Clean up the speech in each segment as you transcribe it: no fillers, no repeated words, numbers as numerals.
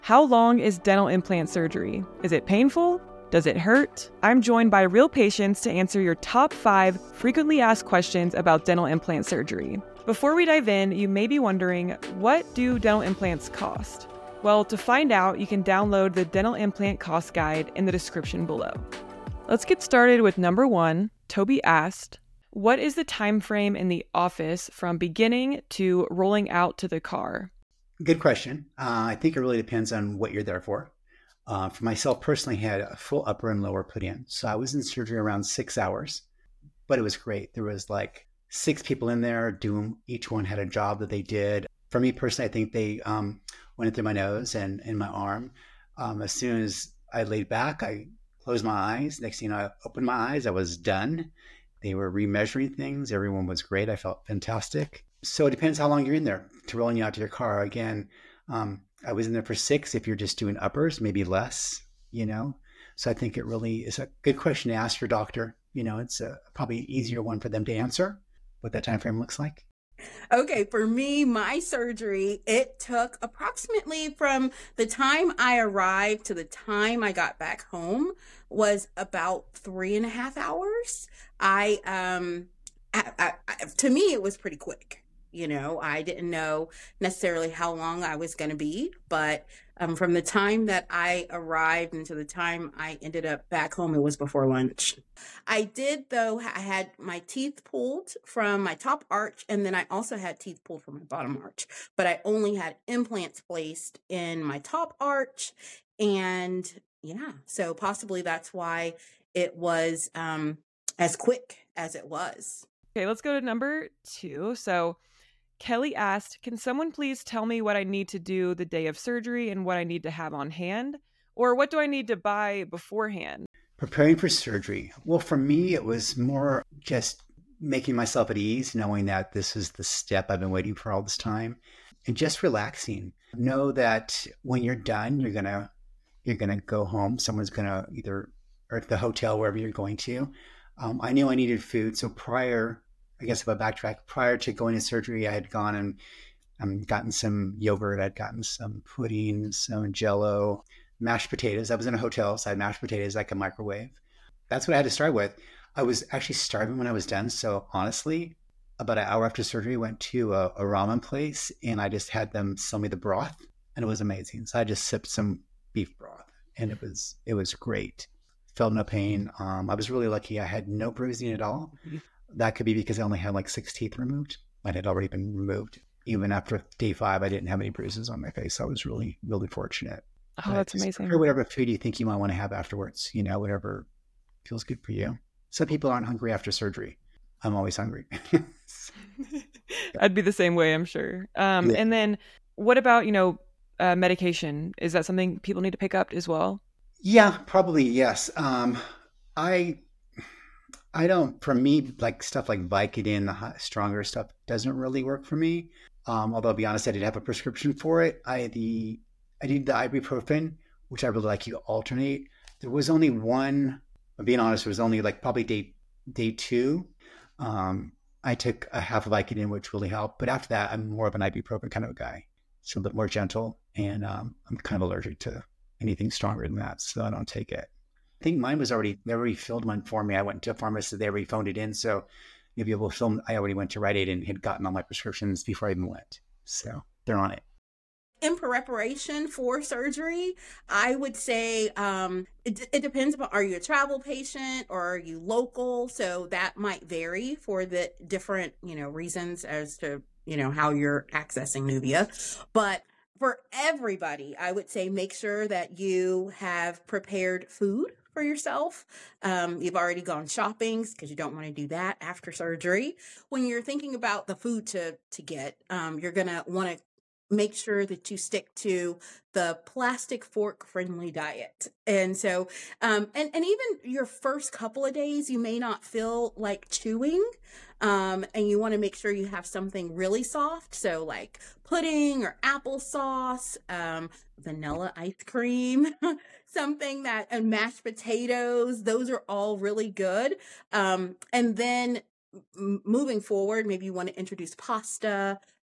How long is dental implant surgery? Is it painful? Does it hurt? I'm joined by real patients to answer your top 5 frequently asked questions about dental implant surgery. Before we dive in, you may be wondering, what do dental implants cost? Well, to find out, you can download the Dental Implant Cost Guide in the description below. Let's get started with number 1. Toby asked, what is the time frame in the office from beginning to rolling out to the car? Good question. I think it really depends on what you're there for. For myself personally, I had a full upper and lower put in. So I was in surgery around 6 hours, but it was great. There was like 6 people in there doing, each one had a job that they did. For me personally, I think they went through my nose and in my arm. As soon as I laid back, I closed my eyes. Next thing I opened my eyes, I was done. They were remeasuring things. Everyone was great. I felt fantastic. So it depends how long you're in there to rolling you out to your car. Again, I was in there for 6. If you're just doing uppers, maybe less. So I think it really is a good question to ask your doctor. It's a probably easier one for them to answer what that time frame looks like. Okay, for me, my surgery, it took approximately from the time I arrived to the time I got back home was about 3.5 hours. To me, it was pretty quick. I didn't know necessarily how long I was going to be, but from the time that I arrived until the time I ended up back home, it was before lunch. I did, though, I had my teeth pulled from my top arch, and then I also had teeth pulled from my bottom arch, but I only had implants placed in my top arch. And yeah, so possibly that's why it was as quick as it was. Okay, let's go to number 2. So Kelly asked, can someone please tell me what I need to do the day of surgery and what I need to have on hand? Or what do I need to buy beforehand? Preparing for surgery. Well, for me, it was more just making myself at ease, knowing that this is the step I've been waiting for all this time, and just relaxing. Know that when you're done, you're gonna go home. Someone's gonna either or at the hotel wherever you're going to. I knew I needed food, so I guess if I backtrack, prior to going to surgery, I had gone and gotten some yogurt. I'd gotten some pudding, some Jello, mashed potatoes. I was in a hotel, so I had mashed potatoes I could microwave. That's what I had to start with. I was actually starving when I was done. So honestly, about an hour after surgery, I went to a ramen place and I just had them sell me the broth, and it was amazing. So I just sipped some beef broth, and it was great. Felt no pain. I was really lucky. I had no bruising at all. That could be because I only had like 6 teeth removed. Mine had already been removed. Even after day 5, I didn't have any bruises on my face. I was really, really fortunate. Oh, But that's just amazing. prepare whatever food you think you might want to have afterwards, whatever feels good for you. Some people aren't hungry after surgery. I'm always hungry. I'd be the same way, I'm sure. Yeah. And then what about, medication? Is that something people need to pick up as well? Yeah, probably yes. I I don't. For me, like stuff like Vicodin, the stronger stuff doesn't really work for me. Although I'll be honest, I did have a prescription for it. I did the ibuprofen, which I really like. You alternate. There was only one. I'm being honest. It was only like probably day 2. I took a half of Vicodin, which really helped. But after that, I'm more of an ibuprofen kind of a guy. It's a little bit more gentle, and I'm kind of allergic to anything stronger than that, so I don't take it. I think mine was they already filled one for me. I went to a pharmacist, they already phoned it in. So you'll be able to film. I already went to Rite Aid and had gotten all my prescriptions before I even went. So they're on it. In preparation for surgery, I would say it depends upon, are you a travel patient or are you local? So that might vary for the different, reasons as to, how you're accessing Nubia. But for everybody, I would say make sure that you have prepared food for yourself. You've already gone shopping because you don't want to do that after surgery. When you're thinking about the food to get, you're gonna want to make sure that you stick to the plastic fork friendly diet. And so, and even your first couple of days, you may not feel like chewing. And you want to make sure you have something really soft. So like pudding or applesauce, vanilla ice cream, something that, and mashed potatoes, those are all really good. And then moving forward, maybe you want to introduce pasta,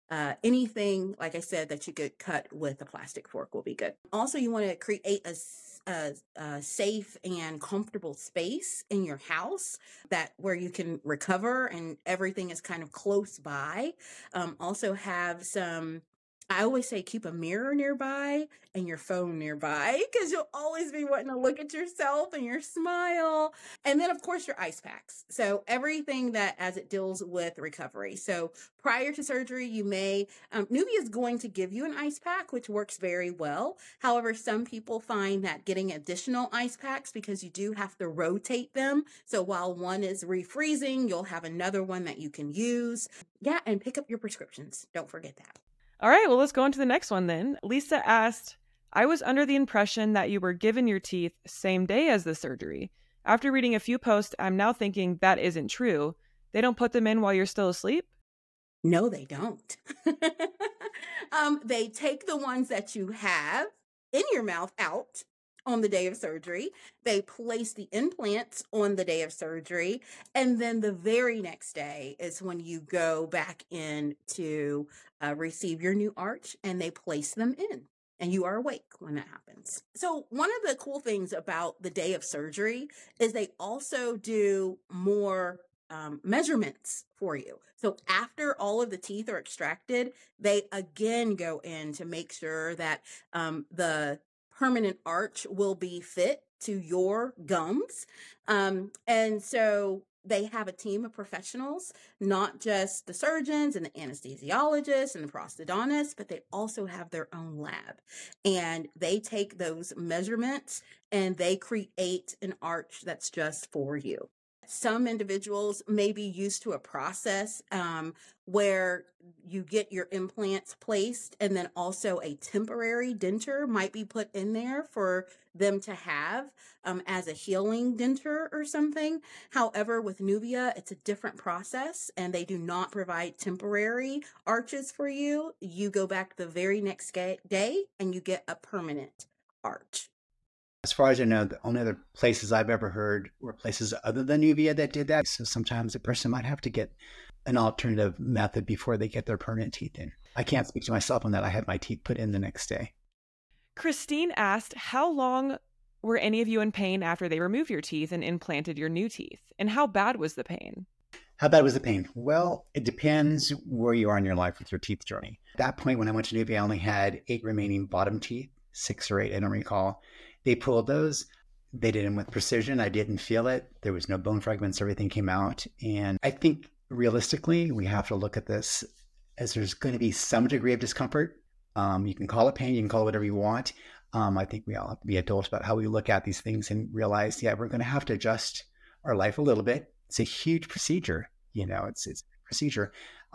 anything, like I said, that you could cut with a plastic fork will be good. Also, you want to create a safe and comfortable space in your house that where you can recover and everything is kind of close by. Also have some, I always say keep a mirror nearby and your phone nearby because you'll always be wanting to look at yourself and your smile. And then, of course, your ice packs. So everything that as it deals with recovery. So prior to surgery, you may, Nuvia is going to give you an ice pack, which works very well. However, some people find that getting additional ice packs because you do have to rotate them. So while one is refreezing, you'll have another one that you can use. Yeah, and pick up your prescriptions. Don't forget that. All right, well, let's go on to the next one then. Lisa asked, I was under the impression that you were given your teeth same day as the surgery. After reading a few posts, I'm now thinking that isn't true. They don't put them in while you're still asleep? No, they don't. They take the ones that you have in your mouth out on the day of surgery. They place the implants on the day of surgery. And then the very next day is when you go back in to receive your new arch and they place them in. And you are awake when that happens. So one of the cool things about the day of surgery is they also do more measurements for you. So after all of the teeth are extracted, they again go in to make sure that the permanent arch will be fit to your gums. And so they have a team of professionals, not just the surgeons and the anesthesiologists and the prosthodontists, but they also have their own lab. And they take those measurements and they create an arch that's just for you. Some individuals may be used to a process where you get your implants placed and then also a temporary denture might be put in there for them to have as a healing denture or something. However, with Nuvia, it's a different process and they do not provide temporary arches for you. You go back the very next day and you get a permanent arch. As far as I know, the only other places I've ever heard were places other than Nuvia that did that. So sometimes a person might have to get an alternative method before they get their permanent teeth in. I can't speak to myself on that. I had my teeth put in the next day. Christine asked, how long were any of you in pain after they removed your teeth and implanted your new teeth? And how bad was the pain? How bad was the pain? Well, it depends where you are in your life with your teeth journey. At that point, when I went to Nuvia, I only had 8 remaining bottom teeth, 6 or 8, I don't recall. They pulled those. They did them with precision. I didn't feel it. There was no bone fragments. Everything came out. And I think realistically, we have to look at this as there's going to be some degree of discomfort. You can call it pain. You can call it whatever you want. I think we all have to be adults about how we look at these things and realize, yeah, we're going to have to adjust our life a little bit. It's a huge procedure. It's a procedure.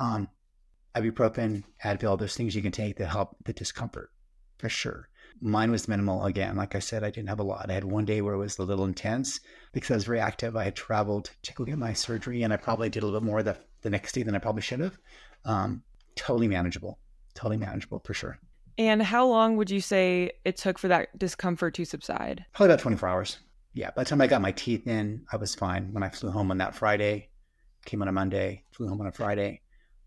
Ibuprofen, Advil, those things you can take to help the discomfort for sure. Mine was minimal. Again, like I said, I didn't have a lot. I had one day where it was a little intense because I was very active. I had traveled to go get my surgery and I probably did a little bit more the next day than I probably should have. Totally manageable for sure. And how long would you say it took for that discomfort to subside? Probably about 24 hours. Yeah, by the time I got my teeth in, I was fine. When I flew home on that Friday, came on a Monday, flew home on a Friday,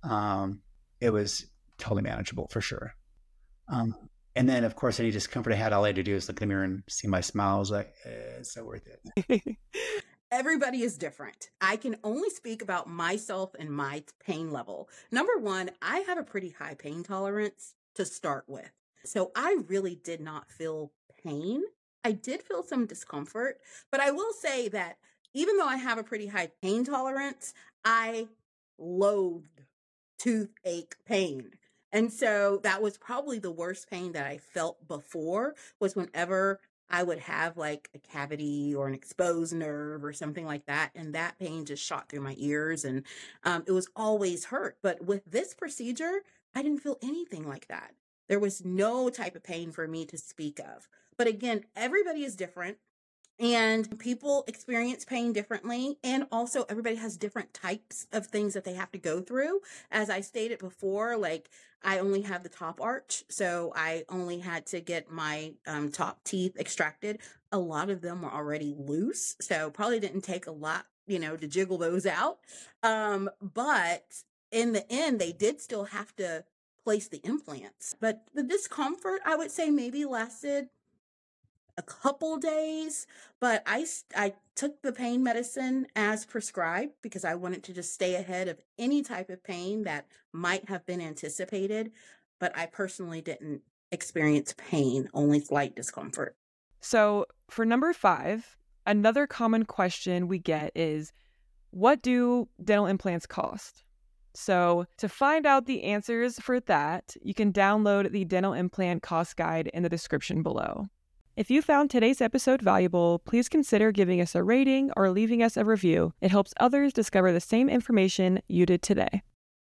it was totally manageable for sure. And then, of course, any discomfort I had, all I had to do is look in the mirror and see my smile. I was like, it's so worth it. Everybody is different. I can only speak about myself and my pain level. Number one, I have a pretty high pain tolerance to start with. So I really did not feel pain. I did feel some discomfort, but I will say that even though I have a pretty high pain tolerance, I loathed toothache pain. And so that was probably the worst pain that I felt before was whenever I would have like a cavity or an exposed nerve or something like that. And that pain just shot through my ears and it was always hurt. But with this procedure, I didn't feel anything like that. There was no type of pain for me to speak of. But again, everybody is different. And people experience pain differently. And also everybody has different types of things that they have to go through. As I stated before, like I only have the top arch. So I only had to get my top teeth extracted. A lot of them were already loose. So probably didn't take a lot, to jiggle those out. But in the end, they did still have to place the implants. But the discomfort, I would say, maybe lasted a couple days, but I took the pain medicine as prescribed because I wanted to just stay ahead of any type of pain that might have been anticipated. But I personally didn't experience pain, only slight discomfort. So for number 5, another common question we get is, what do dental implants cost? So to find out the answers for that, you can download the dental implant cost guide in the description below. If you found today's episode valuable, please consider giving us a rating or leaving us a review. It helps others discover the same information you did today.